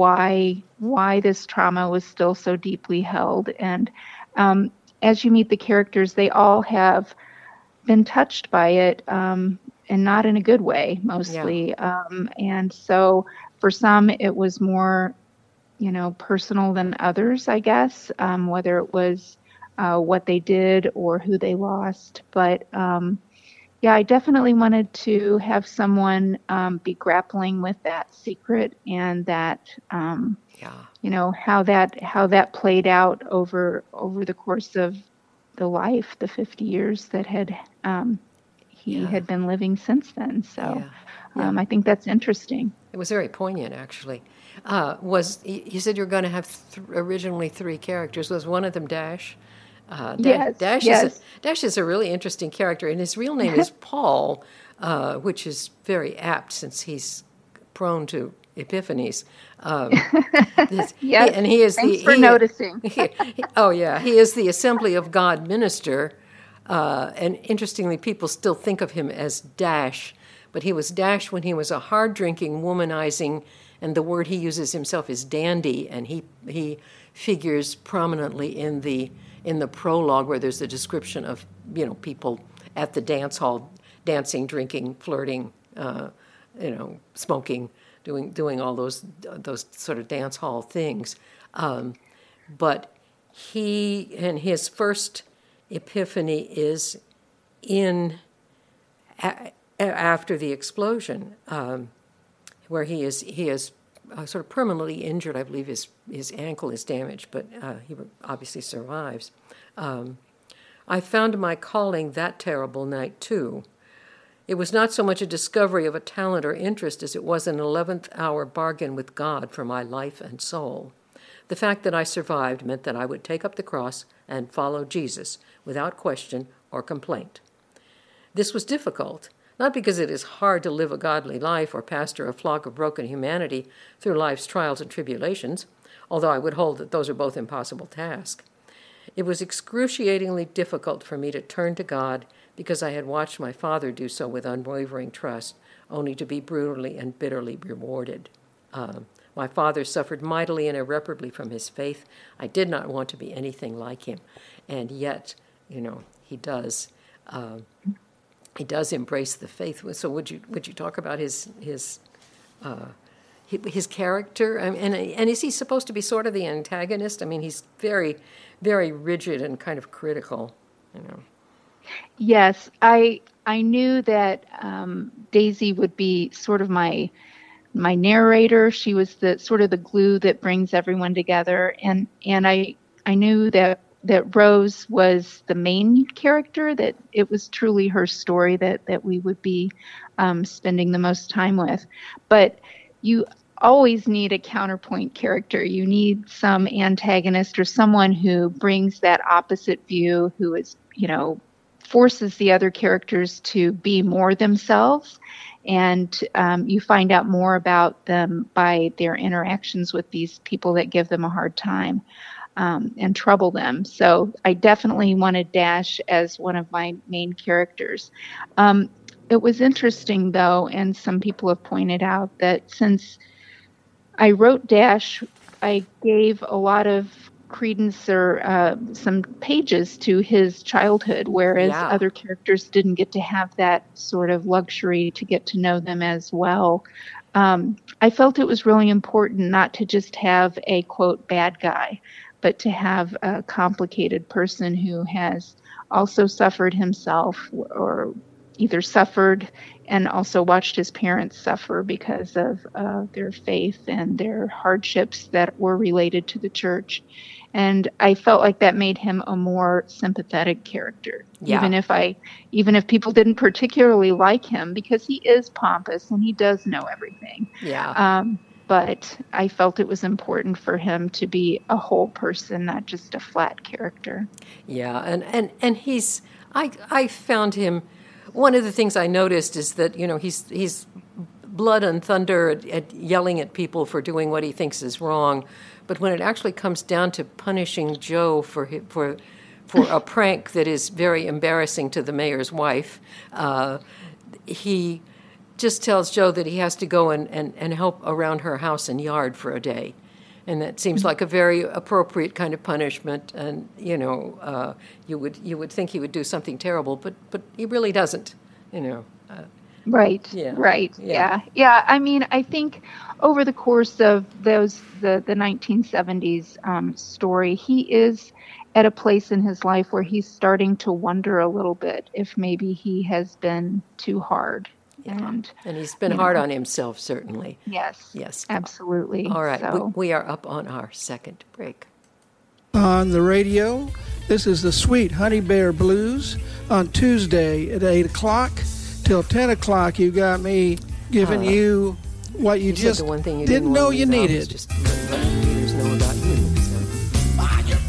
why why this trauma was still so deeply held. And um, as you meet the characters, they all have been touched by it, um, and not in a good way, mostly. Yeah. Um, and so for some, it was more, you know, personal than others, I guess, um, whether it was Uh, what they did or who they lost. But um, yeah, I definitely wanted to have someone um, be grappling with that secret and that, um, Yeah. you know, how that how that played out over over the course of the life, the fifty years that had um, he Yeah. had been living since then. So Yeah. Yeah. um, I think that's interesting. It was very poignant, actually. Uh, was you said you were going to have th- originally three characters? Was one of them Dash? Uh, Dash, Yes, Dash, yes. Is a, Dash is a really interesting character, and his real name is Paul, uh, which is very apt since he's prone to epiphanies. Um, this, Yes, he, and he is thanks the for he- noticing. he- he- oh yeah, he is the Assembly of God minister, uh, and interestingly, people still think of him as Dash, but he was Dash when he was a hard-drinking, womanizing, and the word he uses himself is dandy, and he he figures prominently in the in the prologue where there's a description of, you know, people at the dance hall dancing, drinking, flirting, uh, you know, smoking, doing doing all those those sort of dance hall things. Um, but he and his first epiphany is in a, after the explosion, um, where he is he is uh, sort of permanently injured. I believe his his ankle is damaged, but uh, he obviously survives. Um, I found my calling that terrible night too. It was not so much a discovery of a talent or interest as it was an eleventh hour bargain with God for my life and soul. The fact that I survived meant that I would take up the cross and follow Jesus without question or complaint. This was difficult, not because it is hard to live a godly life or pastor a flock of broken humanity through life's trials and tribulations, although I would hold that those are both impossible tasks. It was excruciatingly difficult for me to turn to God because I had watched my father do so with unwavering trust, only to be brutally and bitterly rewarded. Uh, my father suffered mightily and irreparably from his faith. I did not want to be anything like him, and yet, you know, he does. Uh, he does embrace the faith. So, would you would you talk about his his uh, his character? I mean, and and is he supposed to be sort of the antagonist? I mean, he's very, very rigid and kind of critical, you know. Yes, I I knew that um, Daisy would be sort of my my narrator. She was the sort of the glue that brings everyone together, and and I I knew that that Rose was the main character. That it was truly her story that that we would be um, spending the most time with. But you always need a counterpoint character. You need some antagonist or someone who brings that opposite view, who is, you know, forces the other characters to be more themselves, and um, you find out more about them by their interactions with these people that give them a hard time um, and trouble them. So I definitely wanted Dash as one of my main characters. Um, it was interesting, though, and some people have pointed out that since I wrote Dash, I gave a lot of credence or uh, some pages to his childhood, whereas yeah. other characters didn't get to have that sort of luxury to get to know them as well. Um, I felt it was really important not to just have a, quote, bad guy, but to have a complicated person who has also suffered himself, or either suffered and also watched his parents suffer because of uh, their faith and their hardships that were related to the church. And I felt like that made him a more sympathetic character, yeah. even if I, even if people didn't particularly like him, because he is pompous and he does know everything. Yeah. Um, but I felt it was important for him to be a whole person, not just a flat character. Yeah, and and and he's, I I found him. One of the things I noticed is that, you know, he's he's blood and thunder at, at yelling at people for doing what he thinks is wrong. But when it actually comes down to punishing Joe for for for a prank that is very embarrassing to the mayor's wife, uh, he just tells Joe that he has to go and, and, and help around her house and yard for a day. And that seems like a very appropriate kind of punishment. And, you know, uh, you would you would think he would do something terrible, but but he really doesn't, you know. Uh, Right. Yeah. Right. Yeah. Yeah. Yeah. I mean, I think over the course of those the the nineteen seventies um, story, he is at a place in his life where he's starting to wonder a little bit if maybe he has been too hard. yeah. And and he's been you hard know. on himself, certainly. Yes. Yes. Absolutely. All right. So, We, we are up on our second break. On the radio, this is the Sweet Honey Bear Blues on Tuesday at eight o'clock. Till ten o'clock, you got me giving Uh, you what you, You just said the one thing you didn't, didn't know want to you leave out was needed. just let readers know about you. So.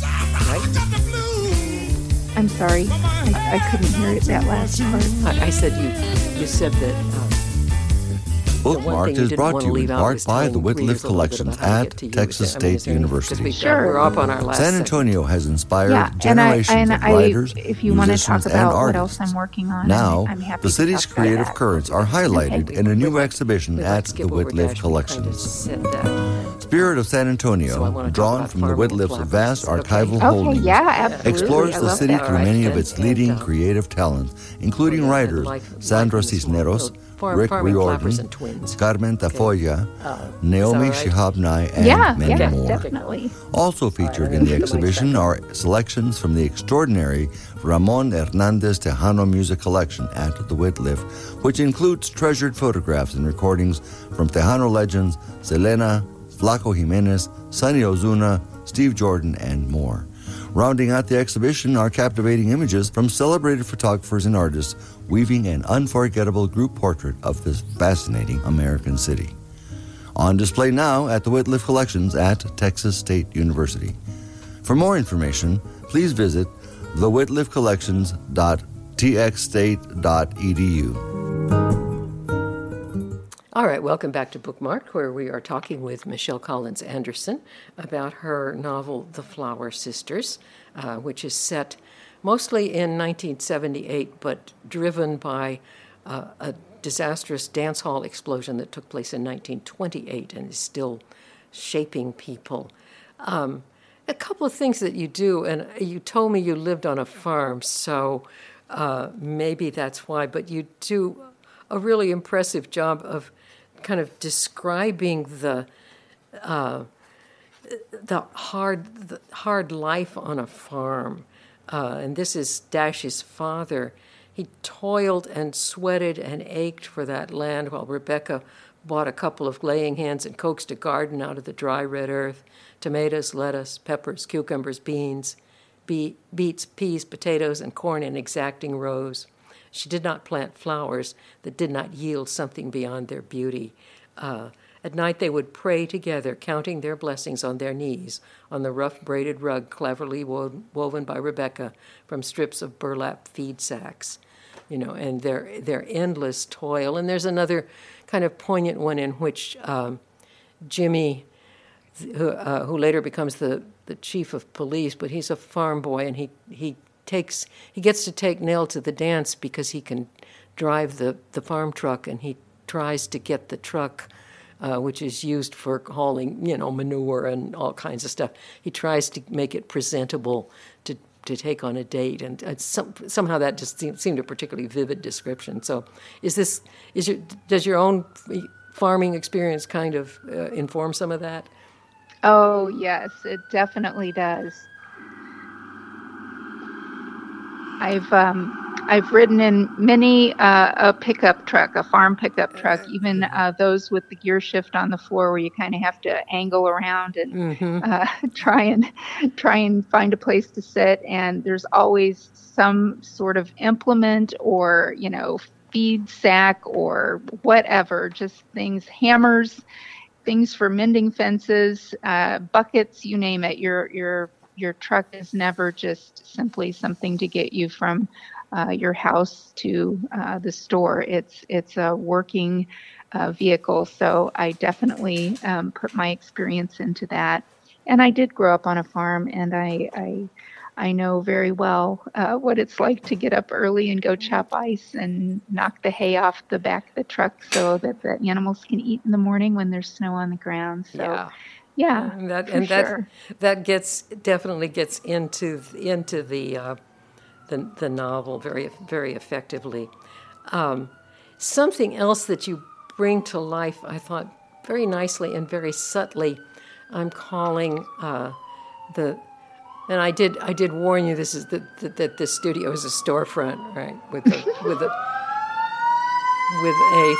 Right? I'm sorry. I, I couldn't hear it, that last part. I, I said you. You said that. Um, Bookmarked thing you is didn't brought wanna to you in leave out part was by telling the Whitliff readers a little bit Collections about how to at get to you. Texas I mean, State is there- University. because we- Sure. We're up on our last San segment. Antonio has inspired Yeah, and I, generations and of I, writers, if you want to talk musicians, and about what artists. else I'm working on, Now, I'm, I'm happy the to city's talk about creative that. currents are highlighted Okay. in a new exhibition We'd at like to the skip over Whitliff Dash. We kind of Collections. said that. Spirit of San Antonio, So I wanna talk drawn about from the farming Whitliff's flappers. vast Is that okay? archival Okay, holdings, yeah, absolutely. explores I the love city that. through All right, many of and- its leading and, uh, creative talents, including Oh, yeah, writers life- Sandra life in the small Cisneros, world. Farm- Rick farming flappers Riordan, and twins. Carmen Tafoya, Naomi is that Shihab Nye, and Yeah, many yeah, more. definitely. Also featured I'm in gonna the put the mic exhibition back are selections from the extraordinary Ramon Hernandez Tejano Music Collection at the Whitliff, which includes treasured photographs and recordings from Tejano legends Selena, Flaco Jimenez, Sonny Ozuna, Steve Jordan, and more. Rounding out the exhibition are captivating images from celebrated photographers and artists weaving an unforgettable group portrait of this fascinating American city. On display now at the Whitliff Collections at Texas State University. For more information, please visit the whitliff collections dot t x state dot e d u. All right, welcome back to Bookmarked, where we are talking with Michelle Collins Anderson about her novel, The Flower Sisters, uh, which is set mostly in nineteen seventy-eight, but driven by uh, a disastrous dance hall explosion that took place in nineteen twenty-eight and is still shaping people. Um, a couple of things that you do, and you told me you lived on a farm, so uh, maybe that's why, but you do a really impressive job of kind of describing the uh, the hard the hard life on a farm. Uh, and this is Dash's father. He toiled and sweated and ached for that land while Rebecca bought a couple of laying hens and coaxed a garden out of the dry red earth. Tomatoes, lettuce, peppers, cucumbers, beans, be- beets, peas, potatoes, and corn in exacting rows. She did not plant flowers that did not yield something beyond their beauty. Uh, at night they would pray together, counting their blessings on their knees, on the rough braided rug cleverly wo- woven by Rebecca from strips of burlap feed sacks. You know, and their their endless toil. And there's another kind of poignant one in which um, Jimmy, who, uh, who later becomes the, the chief of police, but he's a farm boy, and he he takes he gets to take Nell to the dance because he can drive the, the farm truck, and he tries to get the truck, uh, which is used for hauling, you know, manure and all kinds of stuff. He tries to make it presentable to to take on a date, and uh, some, somehow that just seemed, seemed a particularly vivid description. So, is this is your does your own farming experience kind of uh, inform some of that? Oh, yes, it definitely does. I've um, I've ridden in many uh, a pickup truck, a farm pickup truck, even uh, those with the gear shift on the floor, where you kind of have to angle around and Mm-hmm. uh, try and try and find a place to sit. And there's always some sort of implement or you know feed sack or whatever, just things, hammers, things for mending fences, uh, buckets, you name it. Your your your truck is never just simply something to get you from uh, your house to uh, the store. It's it's a working uh, vehicle. So I definitely um, put my experience into that. And I did grow up on a farm, and I I, I know very well uh, what it's like to get up early and go chop ice and knock the hay off the back of the truck so that the animals can eat in the morning when there's snow on the ground. So. Yeah. Yeah, and that for and that sure. that gets definitely gets into into the uh, the the novel very very effectively. Um, something else that you bring to life, I thought, very nicely and very subtly. I'm calling uh, the, and I did I did warn you. This is the, the, that this studio is a storefront, right? With a with a with a.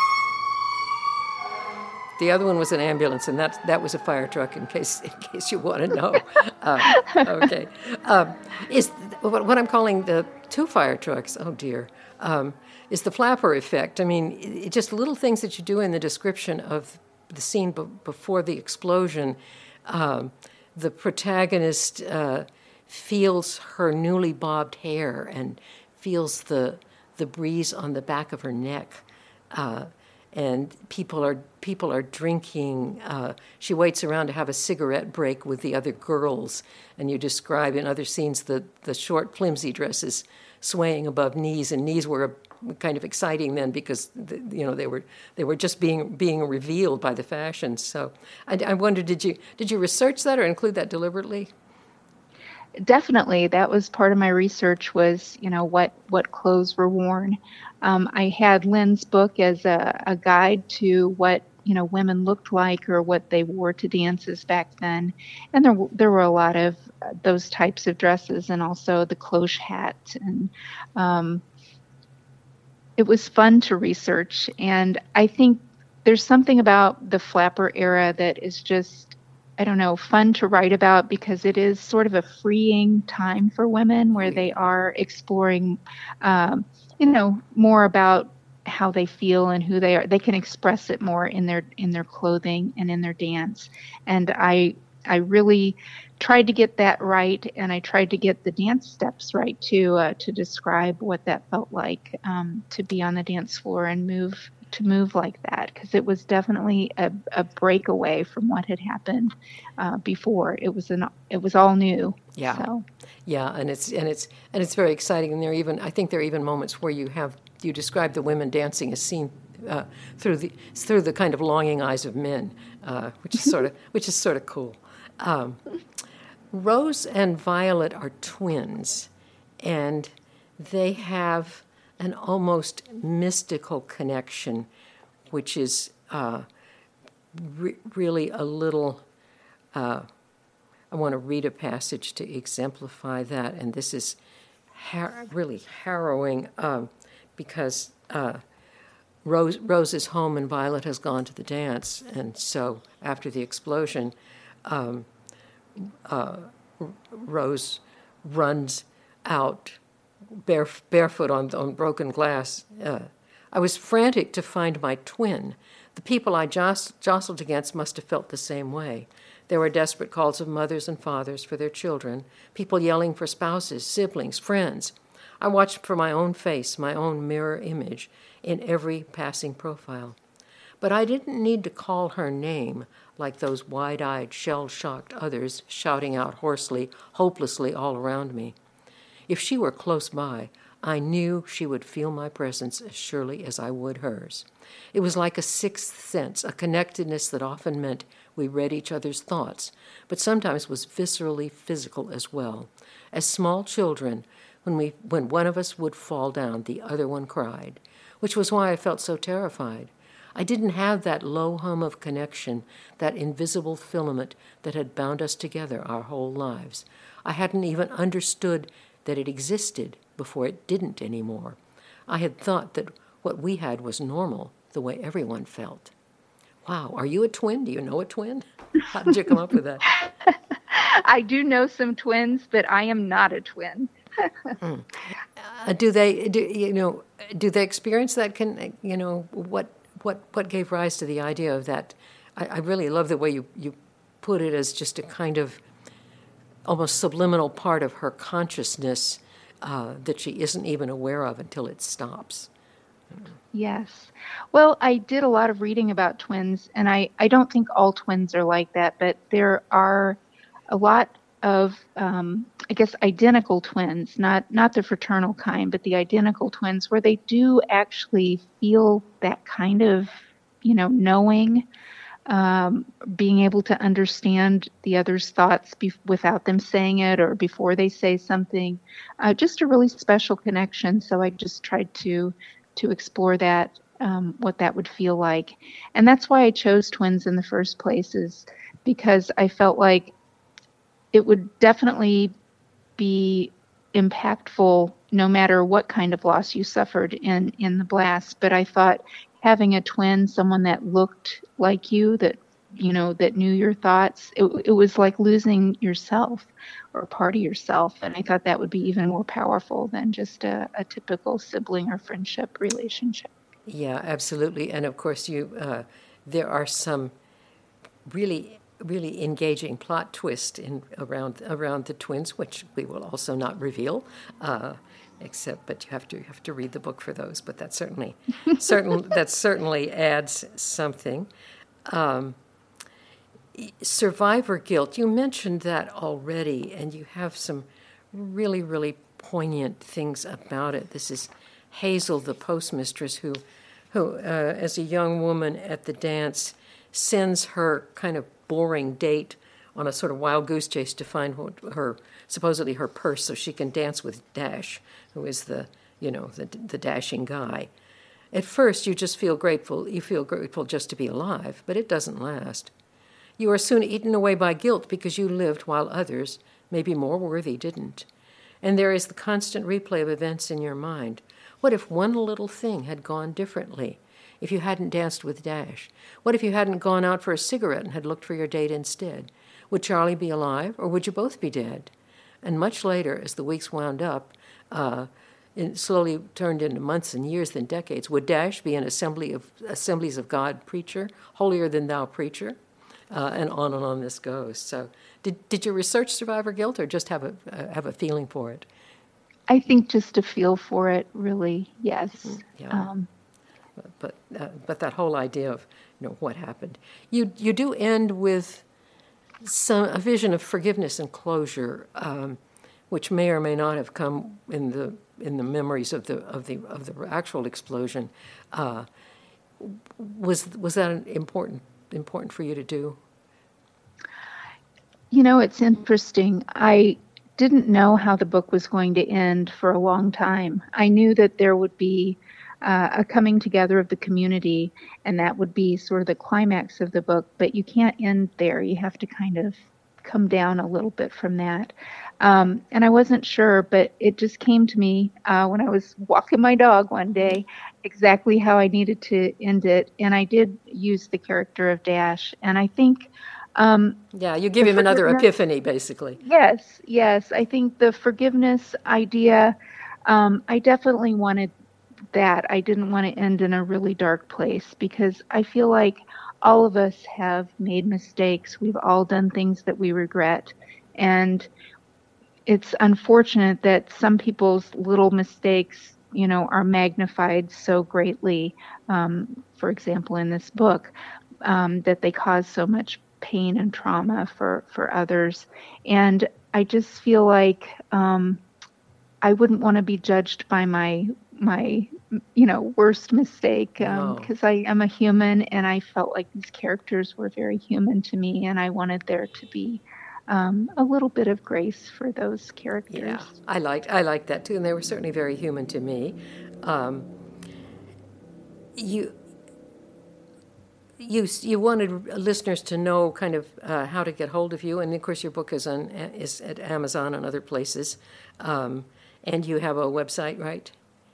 The other one was an ambulance, and that that was a fire truck. In case in case you want to know, uh, okay. Um, is what, what I'm calling the two fire trucks? Oh dear, um, is the flapper effect. I mean, it, just little things that you do in the description of the scene b- before the explosion. Um, the protagonist uh, feels her newly bobbed hair and feels the the breeze on the back of her neck. Uh, And people are people are drinking. Uh, she waits around to have a cigarette break with the other girls, and you describe in other scenes the, the short, flimsy dresses swaying above knees, and knees were a kind of exciting then because the, you know they were they were just being being revealed by the fashions. So I, I wonder, did you did you research that or include that deliberately? Definitely, that was part of my research. Was you know what what clothes were worn. Um, I had Lynn's book as a, a guide to what you know women looked like or what they wore to dances back then, and there there were a lot of those types of dresses, and also the cloche hat, and um, it was fun to research. And I think there's something about the flapper era that is just, I don't know, fun to write about because it is sort of a freeing time for women where they are exploring, um, you know, more about how they feel and who they are. They can express it more in their in their clothing and in their dance. And I I really tried to get that right, and I tried to get the dance steps right too, uh, to describe what that felt like um, to be on the dance floor and move to move like that, because it was definitely a, a breakaway from what had happened uh, before. It was an it was all new. Yeah, so. yeah, and it's and it's and it's very exciting. And there are even I think there are even moments where you have you describe the women dancing as seen uh, through the through the kind of longing eyes of men, uh, which is sort of which is sort of cool. Um, Rose and Violet are twins, and they have an almost mystical connection, which is uh, re- really a little, uh, I want to read a passage to exemplify that, and this is har- really harrowing um, because uh, Rose, Rose is home and Violet has gone to the dance, and so after the explosion, um, uh, Rose runs out Bare, barefoot on, on broken glass. Uh, I was frantic to find my twin. The people I jost, jostled against must have felt the same way. There were desperate calls of mothers and fathers for their children, people yelling for spouses, siblings, friends. I watched for my own face, my own mirror image, in every passing profile. But I didn't need to call her name like those wide-eyed, shell-shocked others shouting out hoarsely, hopelessly all around me. If she were close by, I knew she would feel my presence as surely as I would hers. It was like a sixth sense, a connectedness that often meant we read each other's thoughts, but sometimes was viscerally physical as well. As small children, when we, when one of us would fall down, the other one cried, which was why I felt so terrified. I didn't have that low hum of connection, that invisible filament that had bound us together our whole lives. I hadn't even understood that it existed before it didn't anymore. I had thought that what we had was normal, the way everyone felt. Wow, are you a twin? Do you know a twin? How did you come up with that? I do know some twins, but I am not a twin. mm. uh, do they, do, you know, do they experience that, can, you know, what what what gave rise to the idea of that? I, I really love the way you, you put it as just a kind of almost subliminal part of her consciousness uh, that she isn't even aware of until it stops. Yes. Well, I did a lot of reading about twins, and I, I don't think all twins are like that, but there are a lot of, um, I guess, identical twins, not, not the fraternal kind, but the identical twins, where they do actually feel that kind of, you know, knowing, um, being able to understand the other's thoughts be- without them saying it or before they say something. Uh, just a really special connection. So I just tried to to explore that, um, what that would feel like. And that's why I chose twins in the first place, is because I felt like it would definitely be impactful no matter what kind of loss you suffered in, in the blast. But I thought having a twin, someone that looked like you, that, you know, that knew your thoughts, it, it was like losing yourself or a part of yourself. And I thought that would be even more powerful than just a, a typical sibling or friendship relationship. Yeah, absolutely. And of course, you uh, there are some really, really engaging plot twist in around around the twins, which we will also not reveal. Uh, Except, but you have to you have to read the book for those. But that certainly, certain that certainly adds something. Um, survivor guilt. You mentioned that already, and you have some really really poignant things about it. This is Hazel, the postmistress, who, who uh, as a young woman at the dance, sends her kind of boring date on a sort of wild goose chase to find what her, supposedly her purse, so she can dance with Dash, who is the, you know, the the dashing guy. At first, you just feel grateful. You feel grateful just to be alive, but it doesn't last. You are soon eaten away by guilt because you lived while others, maybe more worthy, didn't. And there is the constant replay of events in your mind. What if one little thing had gone differently? If you hadn't danced with Dash? What if you hadn't gone out for a cigarette and had looked for your date instead? Would Charlie be alive, or would you both be dead? And much later, as the weeks wound up, uh, it slowly turned into months and years, then decades, would Dash be an assembly of Assemblies of God preacher, holier than thou preacher? Uh, and on and on this goes. So, did did you research survivor guilt, or just have a uh, have a feeling for it? I think just a feel for it, really, yes. Yeah. Um, but uh, but that whole idea of, you know, what happened. You you do end with some a vision of forgiveness and closure, um, which may or may not have come in the in the memories of the of the of the actual explosion. Uh, was was that important? important for you to do? You know, it's interesting. I didn't know how the book was going to end for a long time. I knew that there would be uh, a coming together of the community, and that would be sort of the climax of the book, but you can't end there. You have to kind of come down a little bit from that. Um, and I wasn't sure, but it just came to me uh, when I was walking my dog one day, exactly how I needed to end it. And I did use the character of Dash. And I think... Um, yeah, you give him another epiphany, basically. Yes, yes. I think the forgiveness idea, um, I definitely wanted that. I didn't want to end in a really dark place, because I feel like all of us have made mistakes. We've all done things that we regret. And it's unfortunate that some people's little mistakes, you know, are magnified so greatly, um, for example, in this book, um, that they cause so much pain and trauma for, for others. And I just feel like um, I wouldn't want to be judged by my, my you know, worst mistake, um, because I am a human, and I felt like these characters were very human to me, and I wanted there to be Um, a little bit of grace for those characters. Yeah, I liked I liked that too, and they were certainly very human to me. Um, you you you wanted listeners to know kind of uh, how to get hold of you, and of course your book is on is at Amazon and other places, um, and you have a website, right?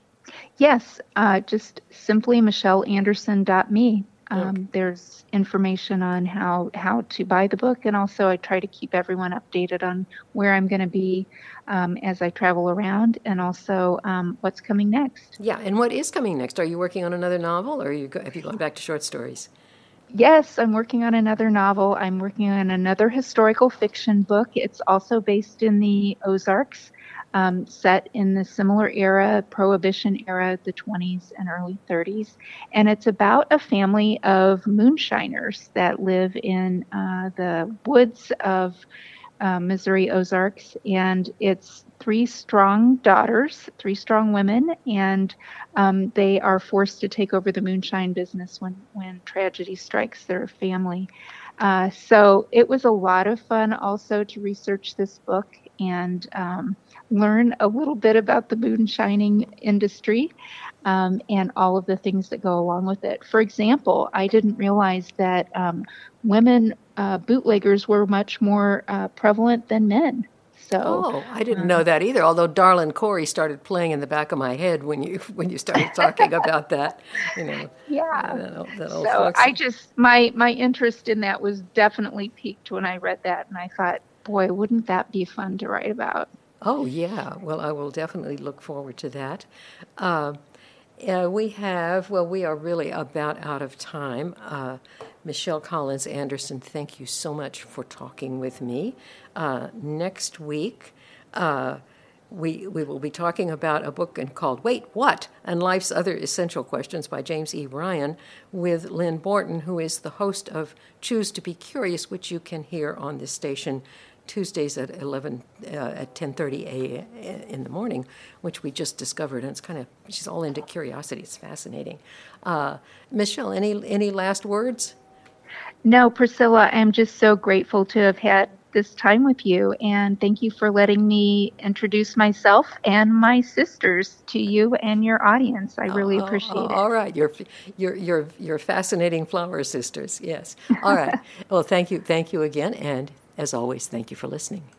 Yes, uh, just simply michelle anderson dot me. Um, okay. There's information on how, how to buy the book, and also I try to keep everyone updated on where I'm going to be um, as I travel around, and also um, what's coming next. Yeah, and what is coming next? Are you working on another novel, or are you go- have you gone back to short stories? Yes, I'm working on another novel. I'm working on another historical fiction book. It's also based in the Ozarks. Um, set in the similar era, Prohibition era, the twenties and early thirties. And it's about a family of moonshiners that live in uh, the woods of uh, Missouri Ozarks. And it's three strong daughters, three strong women, and um, they are forced to take over the moonshine business when, when tragedy strikes their family. Uh, so it was a lot of fun also to research this book and um, learn a little bit about the moonshining industry um, and all of the things that go along with it. For example, I didn't realize that um, women uh, bootleggers were much more uh, prevalent than men. So, oh, I didn't know that either. Although Darlin Corey started playing in the back of my head when you when you started talking about that, you know. Yeah. That, that old so folks. I just my my interest in that was definitely piqued when I read that, and I thought, boy, wouldn't that be fun to write about? Oh yeah. Well, I will definitely look forward to that. Uh, uh, we have well, we are really about out of time. Uh, Michelle Collins Anderson, thank you so much for talking with me. Uh, next week, uh, we we will be talking about a book called Wait, What? And Life's Other Essential Questions by James E. Ryan with Lynn Borton, who is the host of Choose to Be Curious, which you can hear on this station Tuesdays at eleven uh, at ten thirty a in the morning, which we just discovered, and it's kind of she's all into curiosity. It's fascinating. Uh, Michelle, any any last words? No, Priscilla, I'm just so grateful to have had this time with you, and thank you for letting me introduce myself and my sisters to you and your audience. I really Oh, appreciate oh, it. All right, you're you're you're you're fascinating flower sisters. Yes. All right. Well, thank you, thank you again, and as always, thank you for listening.